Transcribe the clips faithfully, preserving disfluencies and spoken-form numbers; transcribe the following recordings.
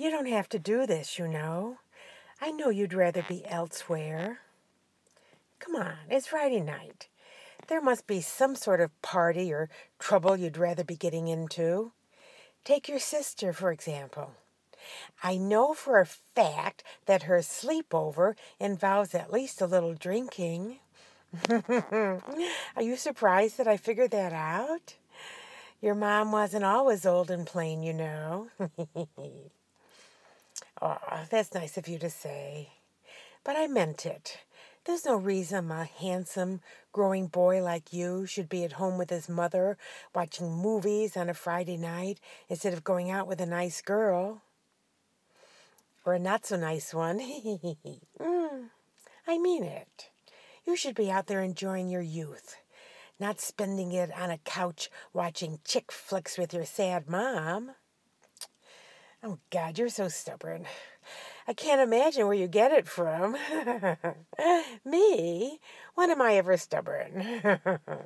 You don't have to do this, you know. I know you'd rather be elsewhere. Come on, it's Friday night. There must be some sort of party or trouble you'd rather be getting into. Take your sister, for example. I know for a fact that her sleepover involves at least a little drinking. Are you surprised that I figured that out? Your mom wasn't always old and plain, you know. Oh, that's nice of you to say. But I meant it. There's no reason a handsome, growing boy like you should be at home with his mother watching movies on a Friday night instead of going out with a nice girl. Or a not-so-nice one. mm, I mean it. You should be out there enjoying your youth, not spending it on a couch watching chick flicks with your sad mom. Oh, God, you're so stubborn. I can't imagine where you get it from. Me? When am I ever stubborn?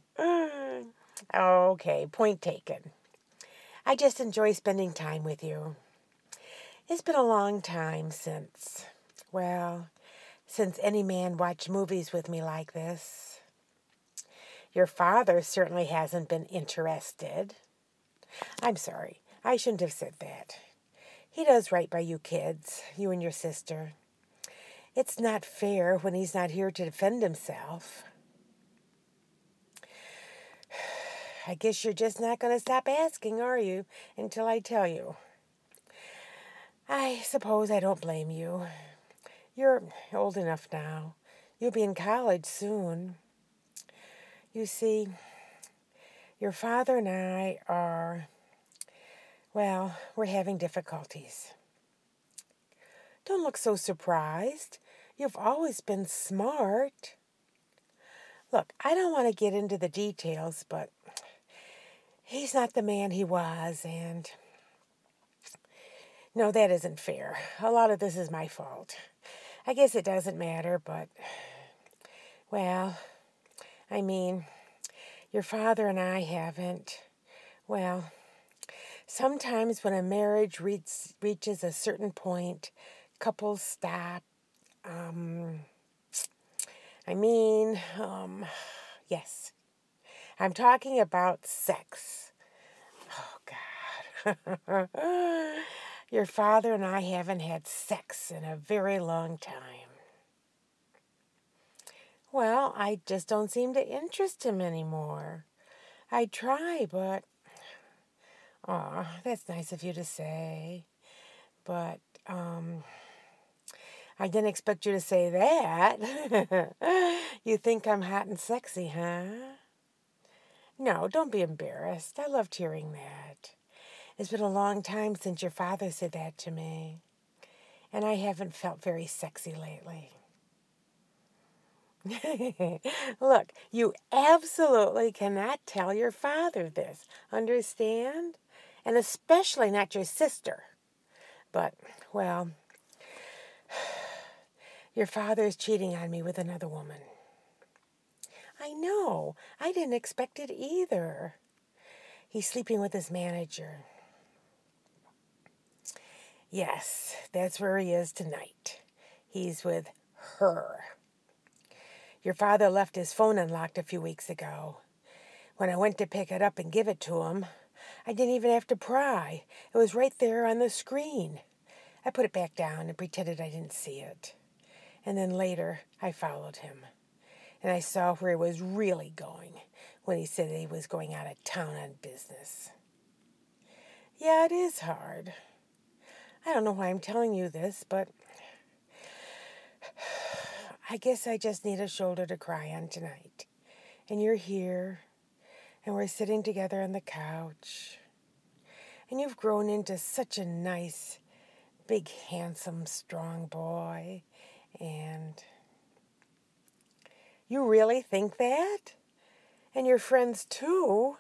Okay, point taken. I just enjoy spending time with you. It's been a long time since, well, since any man watched movies with me like this. Your father certainly hasn't been interested. I'm sorry, I shouldn't have said that. He does right by you kids, you and your sister. It's not fair when he's not here to defend himself. I guess you're just not going to stop asking, are you, until I tell you. I suppose I don't blame you. You're old enough now. You'll be in college soon. You see, your father and I are, well, we're having difficulties. Don't look so surprised. You've always been smart. Look, I don't want to get into the details, but he's not the man he was, and no, that isn't fair. A lot of this is my fault. I guess it doesn't matter, but, well, I mean, your father and I haven't, well, sometimes when a marriage reach, reaches a certain point, couples stop. Um, I mean, um, yes, I'm talking about sex. Oh, God. Your father and I haven't had sex in a very long time. Well, I just don't seem to interest him anymore. I try, but... Aw, that's nice of you to say. But, um... I didn't expect you to say that. You think I'm hot and sexy, huh? No, don't be embarrassed. I loved hearing that. It's been a long time since your father said that to me. And I haven't felt very sexy lately. Look, you absolutely cannot tell your father this. Understand? And especially not your sister. But, well, your father is cheating on me with another woman. I know. I didn't expect it either. He's sleeping with his manager. Yes, that's where he is tonight. He's with her. Your father left his phone unlocked a few weeks ago. When I went to pick it up and give it to him, I didn't even have to pry. It was right there on the screen. I put it back down and pretended I didn't see it. And then later, I followed him. And I saw where he was really going when he said that he was going out of town on business. Yeah, it is hard. I don't know why I'm telling you this, but I guess I just need a shoulder to cry on tonight. And you're here, and we're sitting together on the couch. And you've grown into such a nice, big, handsome, strong boy. And you really think that? And your friends too?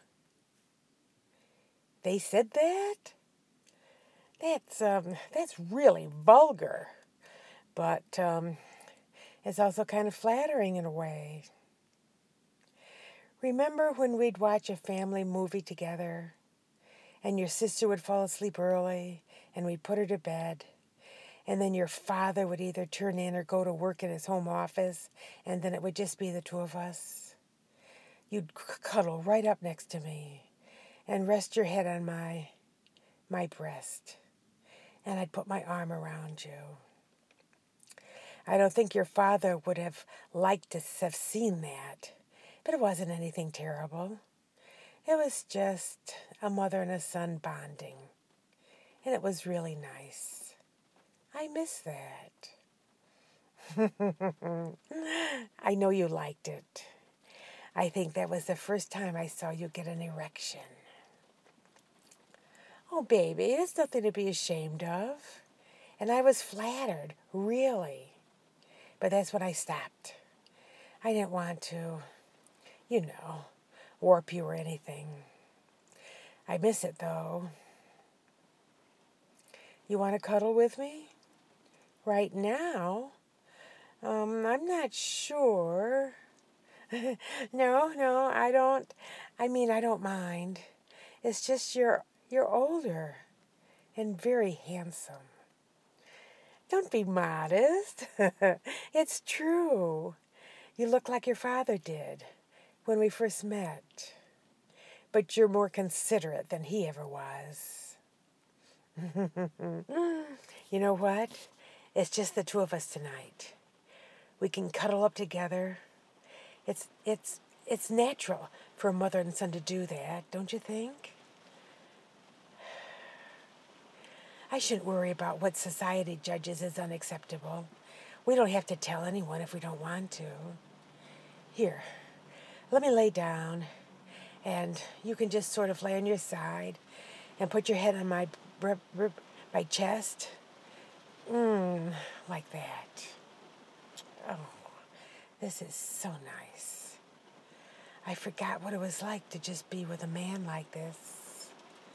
They said that? That's, um, that's really vulgar. But, um, it's also kind of flattering in a way. Remember when we'd watch a family movie together and your sister would fall asleep early and we'd put her to bed. And then your father would either turn in or go to work in his home office, and then it would just be the two of us. You'd cuddle right up next to me and rest your head on my my breast, and I'd put my arm around you. I don't think your father would have liked to have seen that, but it wasn't anything terrible. It was just a mother and a son bonding, and it was really nice. I miss that. I know you liked it. I think that was the first time I saw you get an erection. Oh, baby, it's nothing to be ashamed of. And I was flattered, really. But that's when I stopped. I didn't want to, you know, warp you or anything. I miss it, though. You want to cuddle with me? Right now? Um, I'm not sure. no, no, I don't. I mean, I don't mind. It's just you're you're older and very handsome. Don't be modest. It's true. You look like your father did when we first met. But you're more considerate than he ever was. You know what? It's just the two of us tonight. We can cuddle up together. It's it's it's natural for a mother and son to do that, don't you think? I shouldn't worry about what society judges as unacceptable. We don't have to tell anyone if we don't want to. Here, let me lay down, and you can just sort of lay on your side and put your head on my br- br- my chest. Mmm, like that. Oh, this is so nice. I forgot what it was like to just be with a man like this.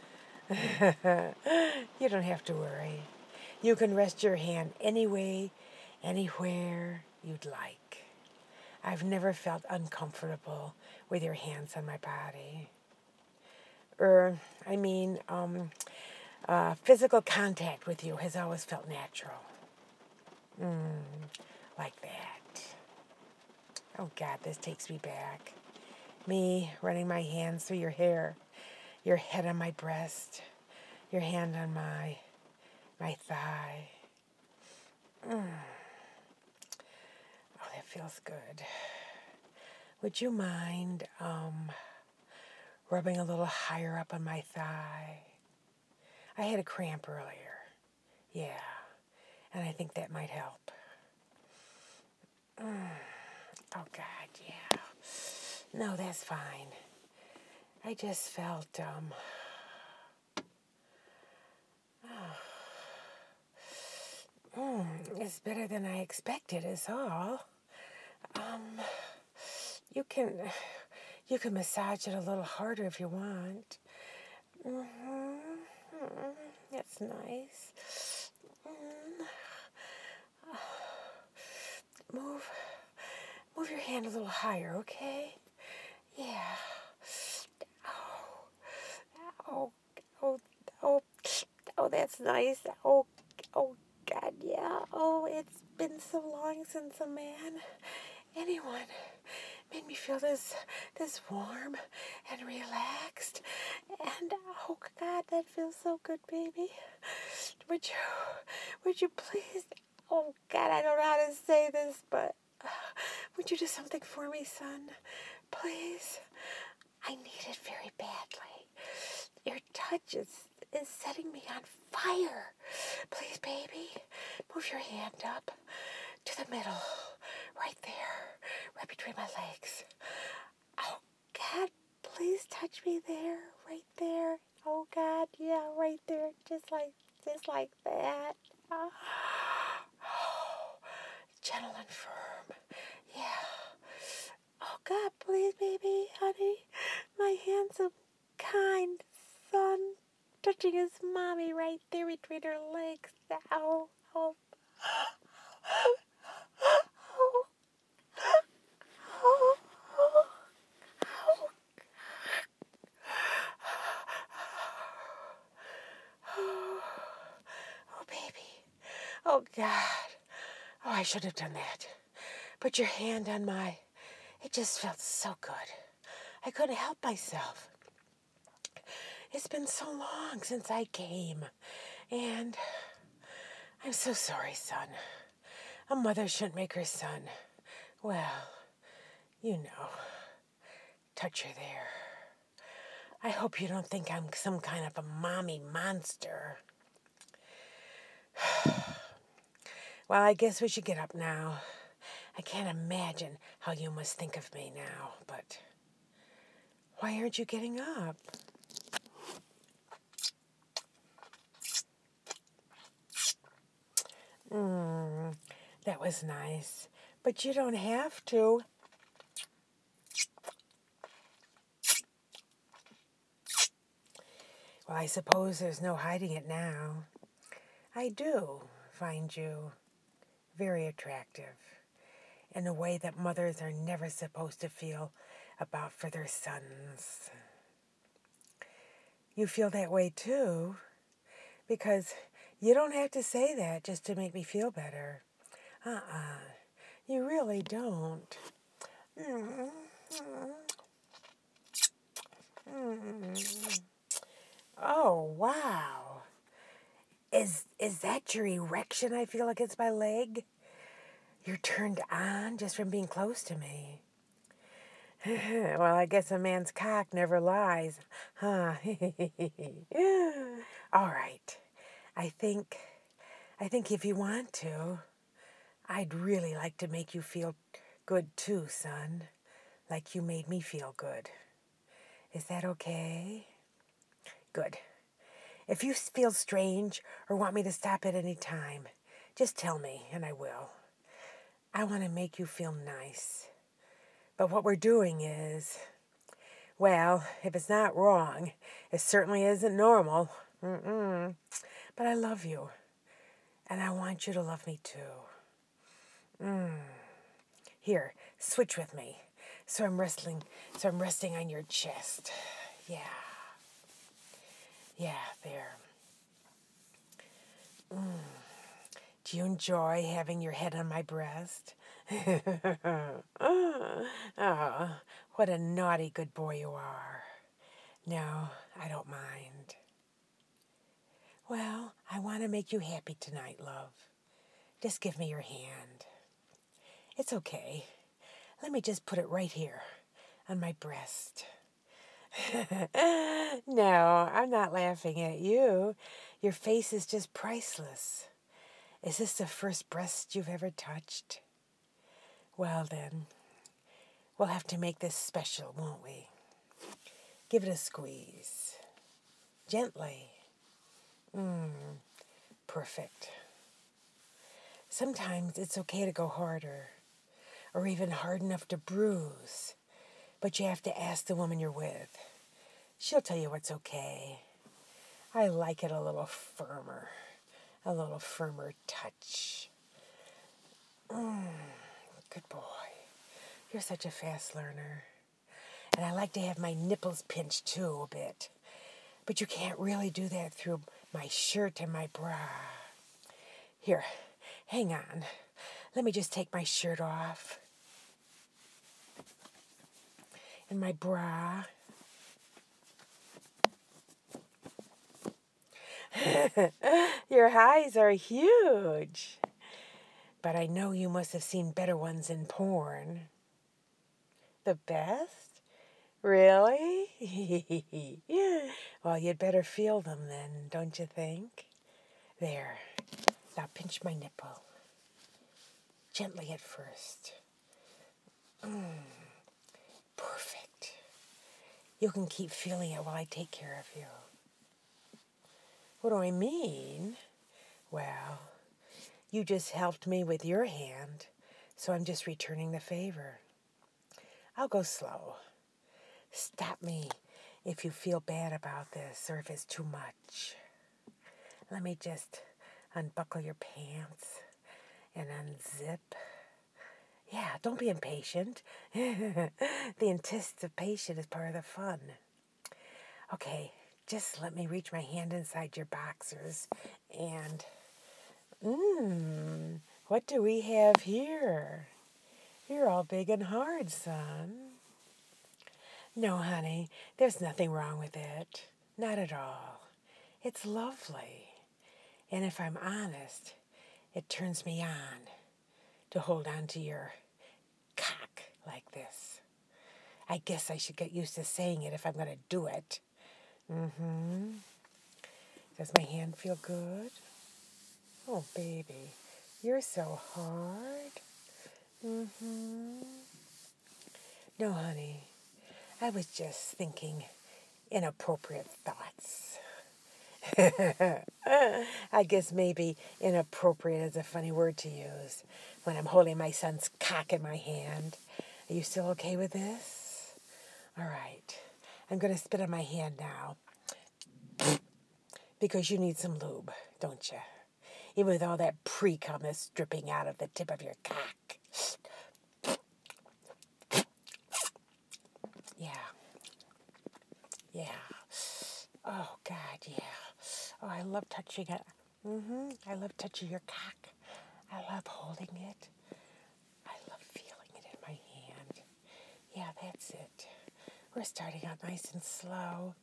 You don't have to worry. You can rest your hand any way, anywhere you'd like. I've never felt uncomfortable with your hands on my body. Or, I mean, um, uh, physical contact with you has always felt natural. Mm, like that. Oh, God, this takes me back. Me running my hands through your hair, your head on my breast, your hand on my my thigh. Mm. Oh, that feels good. Would you mind um, rubbing a little higher up on my thigh? I had a cramp earlier. Yeah, and I think that might help. Mm. Oh, God, yeah. No, that's fine. I just felt, um, oh, mm, it's better than I expected is all. Um, you can, you can massage it a little harder if you want. Mm-hmm. Mm-hmm. That's nice. Mm. Move, move your hand a little higher, okay? Yeah. Oh, oh, oh, oh, oh, that's nice. Oh, oh, God, yeah. Oh, it's been so long since a man, anyone, made me feel this, this warm and relaxed. And oh, God, that feels so good, baby. Would you, would you please? Oh, God, I don't know how to say this, but uh, would you do something for me, son? Please. I need it very badly. Your touch is, is setting me on fire. Please, baby, move your hand up to the middle, right there, right between my legs. Oh, God, please touch me there, right there. Oh, God, yeah, right there, just like, just like that. Oh, gentle and firm. Yeah. Oh, God, please, baby, honey, my handsome, kind son touching his mommy right there between her legs. Ow, oh, oh, oh, oh, oh, oh. Oh, God. Oh, I should have done that. Put your hand on my... It just felt so good. I couldn't help myself. It's been so long since I came. And I'm so sorry, son. A mother shouldn't make her son. Well, you know. Touch her there. I hope you don't think I'm some kind of a mommy monster. Well, I guess we should get up now. I can't imagine how you must think of me now, but why aren't you getting up? Mmm, that was nice, but you don't have to. Well, I suppose there's no hiding it now. I do find you very attractive in a way that mothers are never supposed to feel about for their sons. You feel that way too, because you don't have to say that just to make me feel better. Uh-uh. You really don't. Mm-hmm. Mm-hmm. Oh, wow. Is is that your erection I feel against my leg? You're turned on just from being close to me. Well, I guess a man's cock never lies, huh? All right. I think, I think if you want to, I'd really like to make you feel good too, son. Like you made me feel good. Is that okay? Good. If you feel strange or want me to stop at any time, just tell me and I will. I want to make you feel nice. But what we're doing is, well, if it's not wrong, it certainly isn't normal. Mm-mm. But I love you. And I want you to love me too. Mm. Here, switch with me. So I'm wrestling, so I'm resting on your chest. Yeah. Yeah, there. Mm. Do you enjoy having your head on my breast? Oh, what a naughty good boy you are. No, I don't mind. Well, I want to make you happy tonight, love. Just give me your hand. It's okay. Let me just put it right here on my breast. No, I'm not laughing at you. Your face is just priceless. Is this the first breast you've ever touched? Well then, we'll have to make this special, won't we? Give it a squeeze. Gently. Mmm, perfect. Sometimes it's okay to go harder, or even hard enough to bruise, but you have to ask the woman you're with. She'll tell you what's okay. I like it a little firmer, a little firmer touch. Mmm, good boy. You're such a fast learner. And I like to have my nipples pinched too a bit. But you can't really do that through my shirt and my bra. Here, hang on. Let me just take my shirt off. And my bra. Your highs are huge. But I know you must have seen better ones in porn. The best? Really? Well, you'd better feel them then, don't you think? There. Now pinch my nipple. Gently at first. Mm, perfect. You can keep feeling it while I take care of you. What do I mean? Well, you just helped me with your hand, so I'm just returning the favor. I'll go slow. Stop me if you feel bad about this or if it's too much. Let me just unbuckle your pants and unzip. Yeah, don't be impatient. The anticipation is part of the fun. Okay, just let me reach my hand inside your boxers and... Mmm, what do we have here? You're all big and hard, son. No, honey, there's nothing wrong with it. Not at all. It's lovely. And if I'm honest, it turns me on to hold on to your cock like this. I guess I should get used to saying it if I'm going to do it. Mm-hmm. Does my hand feel good? Oh, baby, you're so hard. Mm-hmm. No, honey, I was just thinking inappropriate thoughts. I guess maybe inappropriate is a funny word to use when I'm holding my son's cock in my hand. Are you still okay with this? All right. I'm going to spit on my hand now because you need some lube, don't you? Even with all that pre-cum that's dripping out of the tip of your cock. Yeah. Yeah. Oh, God, yeah. Oh, I love touching it. Mm-hmm. I love touching your cock. I love holding it. I love feeling it in my hand. Yeah, that's it. We're starting out nice and slow.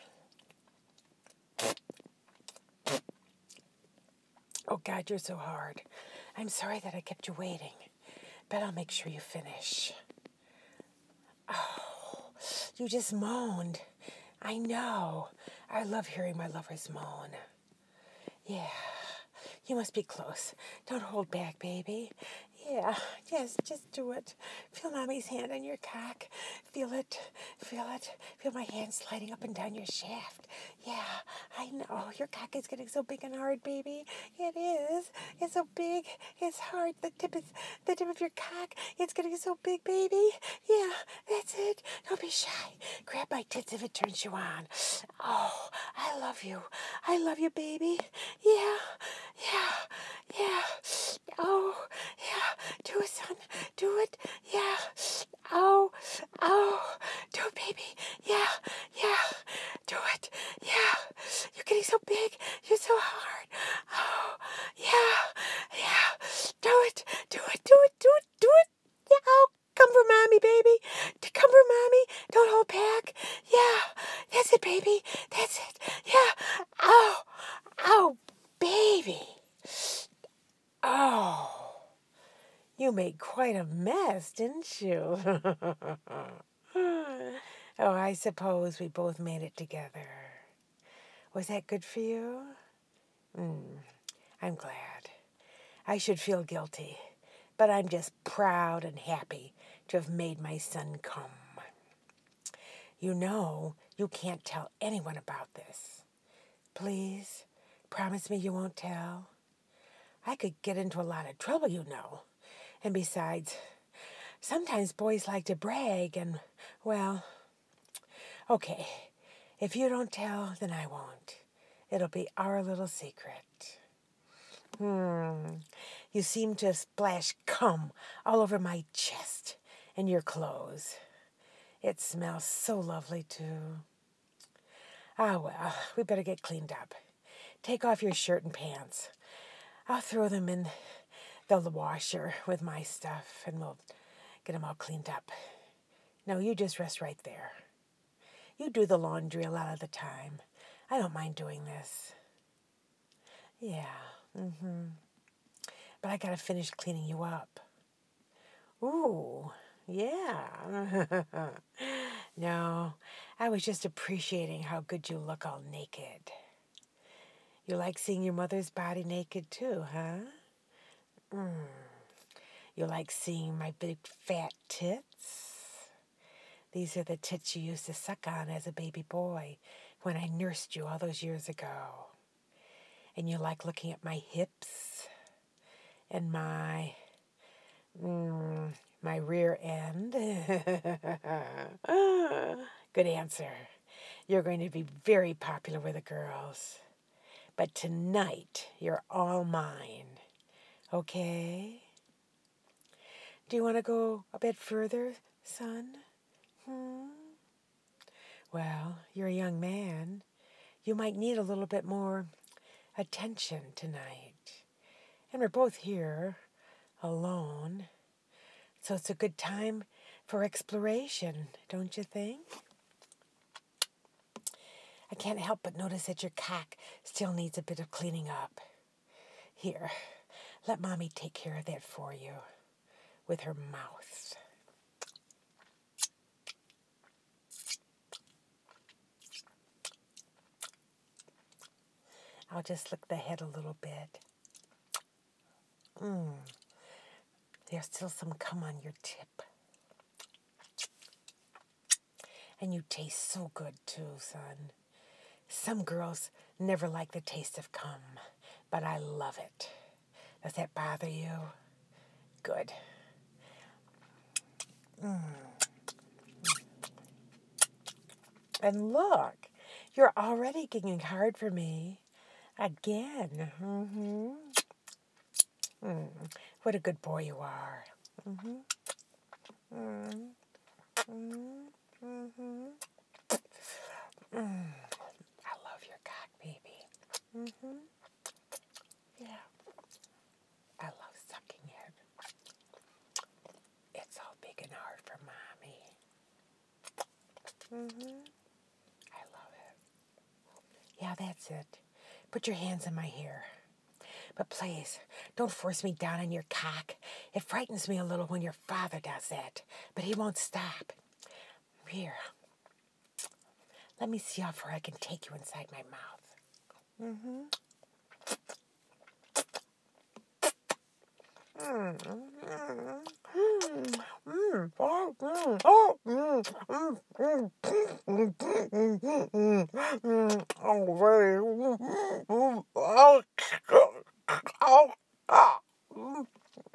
Oh, God, you're so hard. I'm sorry that I kept you waiting, but I'll make sure you finish. Oh, you just moaned. I know. I love hearing my lovers moan. Yeah, you must be close. Don't hold back, baby. Yeah, yes, just do it. Feel Mommy's hand on your cock. Feel it, feel it. Feel my hand sliding up and down your shaft. Yeah, I know. Your cock is getting so big and hard, baby. It is. It's so big. It's hard. The tip is the tip of your cock. It's getting so big, baby. Yeah, that's it. Don't be shy. Grab my tits if it turns you on. Oh, I love you. I love you, baby. Yeah, yeah, yeah. Oh, yeah. Do it, son. Do it. Yeah. Oh, oh. Do it, baby. Yeah, yeah. Do it. Yeah. You're getting so big. You're so hard. Oh, yeah, yeah. Do it. Do it. Do it. Do it. Do it. Yeah. Oh, come for mommy, baby. Come for mommy. Don't hold back. Yeah. That's it, baby. That's it. Yeah. Oh, oh, baby. Oh. You made quite a mess, didn't you? Oh, I suppose we both made it together. Was that good for you? Mm, I'm glad. I should feel guilty, but I'm just proud and happy to have made my son come. You know, you can't tell anyone about this. Please, promise me you won't tell. I could get into a lot of trouble, you know. And besides, sometimes boys like to brag and, well, okay, if you don't tell, then I won't. It'll be our little secret. Hmm, you seem to splash cum all over my chest and your clothes. It smells so lovely, too. Ah, well, we better get cleaned up. Take off your shirt and pants. I'll throw them in the washer with my stuff, and we'll get them all cleaned up. No, you just rest right there. You do the laundry a lot of the time. I don't mind doing this. Yeah, mm-hmm. But I gotta finish cleaning you up. Ooh, yeah. No, I was just appreciating how good you look all naked. You like seeing your mother's body naked too, huh? Mm. You like seeing my big fat tits? These are the tits you used to suck on as a baby boy when I nursed you all those years ago. And you like looking at my hips and my, mm, my rear end? Good answer. You're going to be very popular with the girls. But tonight, you're all mine. Okay? Do you want to go a bit further, son? Hmm? Well, you're a young man. You might need a little bit more attention tonight. And we're both here. alone. So it's a good time for exploration, don't you think? I can't help but notice that your cock still needs a bit of cleaning up. Here, let Mommy take care of that for you with her mouth. I'll just lick the head a little bit. Mmm. There's still some cum on your tip. And you taste so good too, son. Some girls never like the taste of cum, but I love it. Does that bother you? Good. Mm. And look, you're already getting hard for me. Again. Mm-hmm. Mm. What a good boy you are. Mm-hmm. Mm. Mm. Mm-hmm. Mm. I love your cock, baby. Mm-hmm. Yeah. I love sucking it. It's all big and hard for Mommy. Mm-hmm. I love it. Yeah, that's it. Put your hands in my hair. But please, don't force me down on your cock. It frightens me a little when your father does that. But he won't stop. Here. Let me see how far I can take you inside my mouth. Mm-hmm. Mm, mm, mm, mm, oh, mm, oh, mm, mm, mm, mm, mm, mm, mm, oh, very, mm, mm, oh, oh, ah, mm.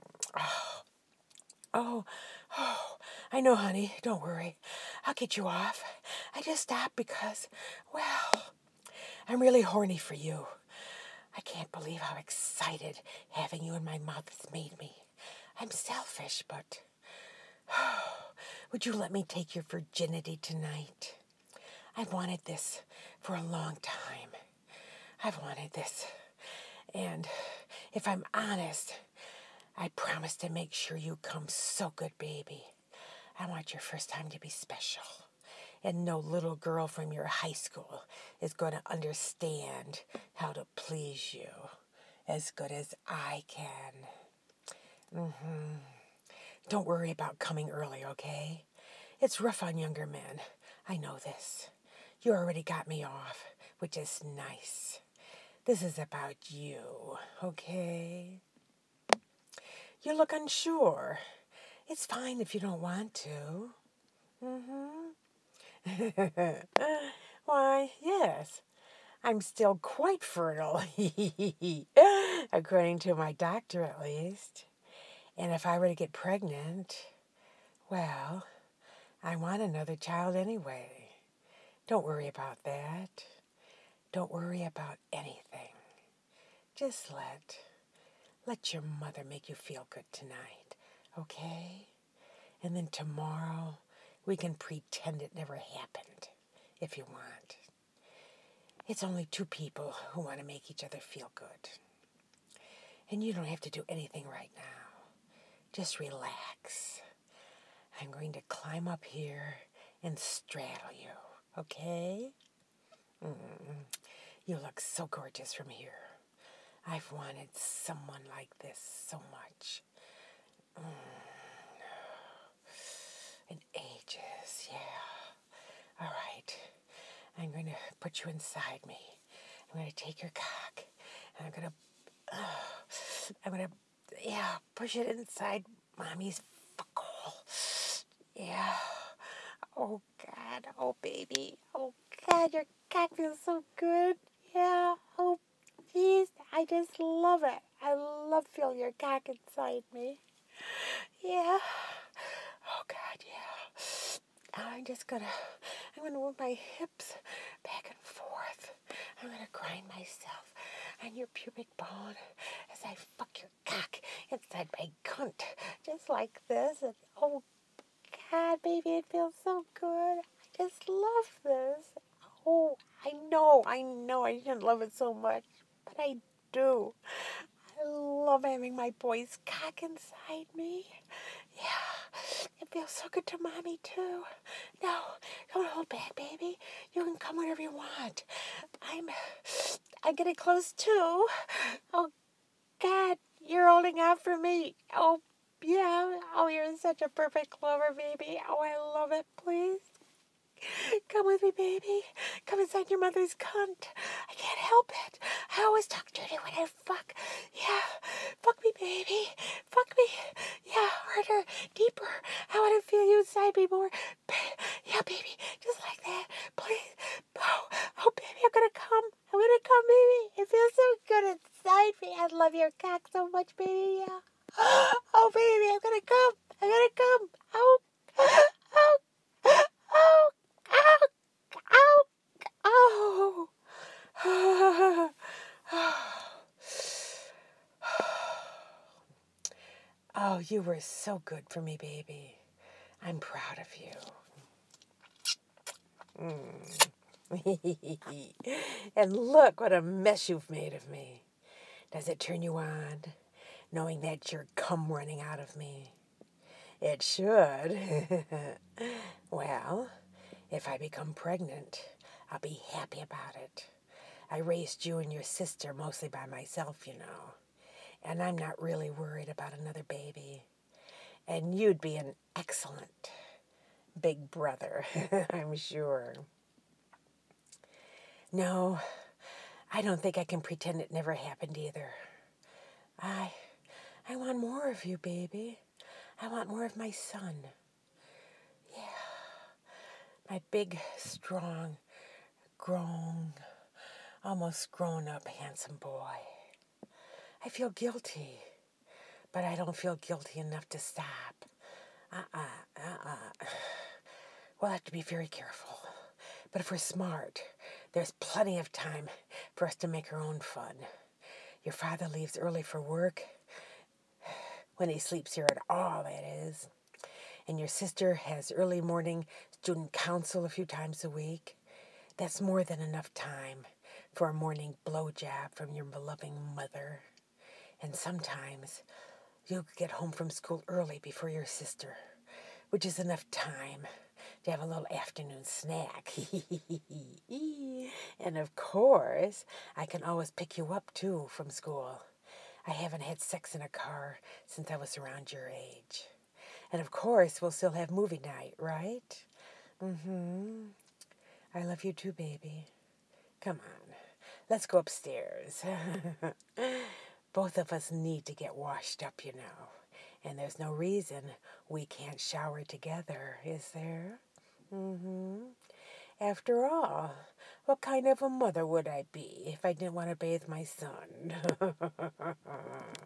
Oh, oh, I know, honey. Don't worry. I'll get you off. I just stopped because, well, I'm really horny for you. I can't believe how excited having you in my mouth has made me. I'm selfish, but would you let me take your virginity tonight? I've wanted this for a long time. I've wanted this. And if I'm honest, I promise to make sure you come so good, baby. I want your first time to be special. And no little girl from your high school is going to understand how to please you as good as I can. Mm-hmm. Don't worry about coming early, okay? It's rough on younger men. I know this. You already got me off, which is nice. This is about you, okay? You look unsure. It's fine if you don't want to. Mm-hmm. Why, yes. I'm still quite fertile, according to my doctor at least. And if I were to get pregnant, well, I want another child anyway. Don't worry about that. Don't worry about anything. Just let, let your mother make you feel good tonight, okay? And then tomorrow, we can pretend it never happened, if you want. It's only two people who want to make each other feel good. And you don't have to do anything right now. Just relax. I'm going to climb up here and straddle you, okay? Mm. You look so gorgeous from here. I've wanted someone like this so much. Mm. In ages, yeah. All right. I'm going to put you inside me. I'm going to take your cock, and I'm going to, uh, I'm going to, yeah, push it inside Mommy's fuckhole. Yeah. Oh, God. Oh, baby. Oh, God, your cock feels so good. Yeah. Oh, jeez. I just love it. I love feeling your cock inside me. Yeah. Oh, God, yeah. I'm just gonna, I'm gonna move my hips back and forth. I'm gonna grind myself on your pubic bone as I fuck your cock inside my cunt. Just like this. And, oh, God, baby, it feels so good. I just love this. Oh, I know, I know I didn't love it so much, but I do. I love love having my boy's cock inside me. Yeah, it feels so good to Mommy, too. No, don't hold back, baby. You can come whenever you want. I'm, I'm getting close, too. Oh, God, you're holding out for me. Oh, yeah. Oh, you're such a perfect clover, baby. Oh, I love it. Please. Come with me, baby. Come inside your mother's cunt. I can't help it. I always talk dirty when I fuck. Yeah. Fuck me, baby. Fuck me. Yeah, harder, deeper. I want to feel you inside me more. Yeah, baby. Just like that. Please. Oh, oh baby, I'm going to come. I'm going to come, baby. It feels so good inside me. I love your cock so much, baby. Yeah. Oh, baby, I'm going to come. I'm going to come. Oh, oh, oh. Ow! Ow! Ow! Oh, you were so good for me, baby. I'm proud of you. Mm. And look what a mess you've made of me. Does it turn you on, knowing that you're cum running out of me? It should. Well, if I become pregnant, I'll be happy about it. I raised you and your sister mostly by myself, you know, and I'm not really worried about another baby. And you'd be an excellent big brother, I'm sure. No, I don't think I can pretend it never happened either. I, I want more of you, baby. I want more of my son. Yeah, my big, strong, grown, almost grown-up, handsome boy. I feel guilty, but I don't feel guilty enough to stop. Uh-uh, uh-uh. We'll have to be very careful. But if we're smart, there's plenty of time for us to make our own fun. Your father leaves early for work, when he sleeps here at all, that is. And your sister has early morning student council a few times a week. That's more than enough time for a morning blowjob from your beloved mother. And sometimes you'll get home from school early before your sister, which is enough time to have a little afternoon snack. And of course, I can always pick you up, too, from school. I haven't had sex in a car since I was around your age. And of course, we'll still have movie night, right? Mm-hmm. I love you too, baby. Come on, let's go upstairs. Both of us need to get washed up, you know. And there's no reason we can't shower together, is there? Mm-hmm. After all, what kind of a mother would I be if I didn't want to bathe my son?